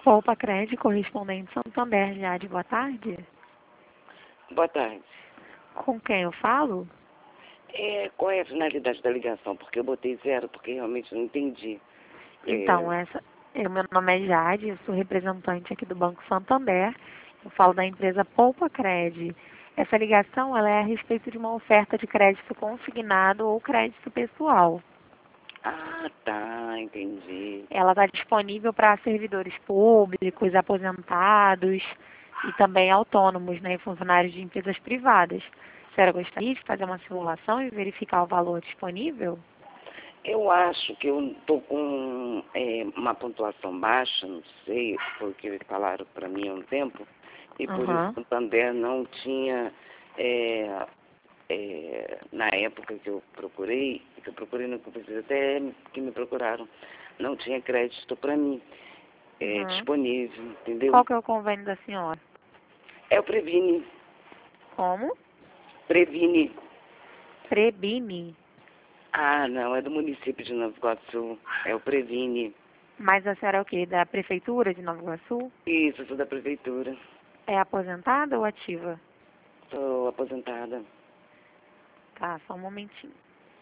Poupa Crédito, correspondente Santander, Jade, boa tarde. Boa tarde. Com quem eu falo? Qual é a finalidade da ligação? Porque eu botei 0, porque realmente não entendi. Então, meu nome é Jade, eu sou representante aqui do Banco Santander. Eu falo da empresa Poupa Crédito. Essa ligação ela é a respeito de uma oferta de crédito consignado ou crédito pessoal. Ah, tá, entendi. Ela está disponível para servidores públicos, aposentados e também autônomos, né, e funcionários de empresas privadas. A senhora gostaria de fazer uma simulação e verificar o valor disponível? Eu acho que eu estou com uma pontuação baixa, não sei, porque falaram para mim há um tempo, e por isso o Santander não tinha, na época que eu procurei não vocês até que me procuraram, não tinha crédito para mim disponível, entendeu? Qual que é o convênio da senhora? É o Previne. Como? Previne. Prebime. Ah, não, é do município de Nova Iguaçu. É o Previne. Mas a senhora é o quê? Da prefeitura de Nova Iguaçu? Isso, eu sou da prefeitura. É aposentada ou ativa? Sou aposentada. Tá, só um momentinho.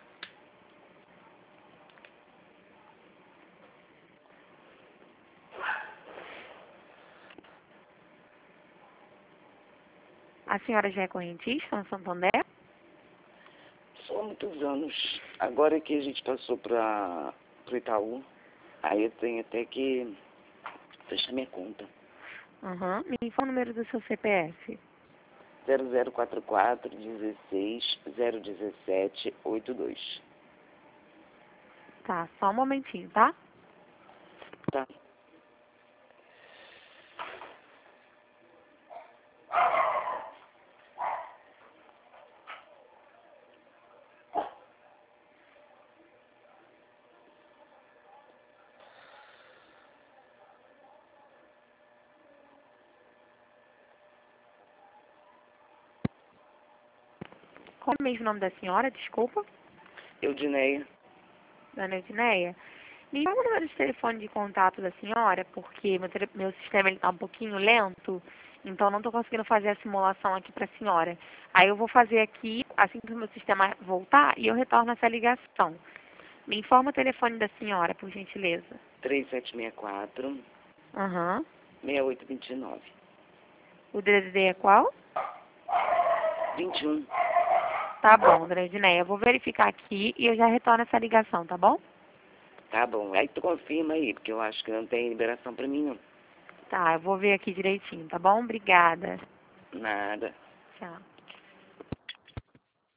A senhora já é correntista no Santander? Sou há muitos anos. Agora que a gente passou para o Itaú, aí eu tenho até que fechar minha conta. Me informa o número do seu CPF. 0044 16 017 82. Tá, só um momentinho, tá? Tá. Qual é mesmo o nome da senhora? Desculpa. Eudineia. Dona Edneia. Me informa o número de telefone de contato da senhora, porque meu sistema está um pouquinho lento, então não estou conseguindo fazer a simulação aqui para a senhora. Aí eu vou fazer aqui, assim que o meu sistema voltar, e eu retorno essa ligação. Me informa o telefone da senhora, por gentileza. 3764 6829. O DDD é qual? 21. Tá bom, dona Edneia. Eu vou verificar aqui e eu já retorno essa ligação, tá bom? Tá bom. Aí tu confirma aí, porque eu acho que não tem liberação para mim, não. Tá, eu vou ver aqui direitinho, tá bom? Obrigada. Nada. Tchau.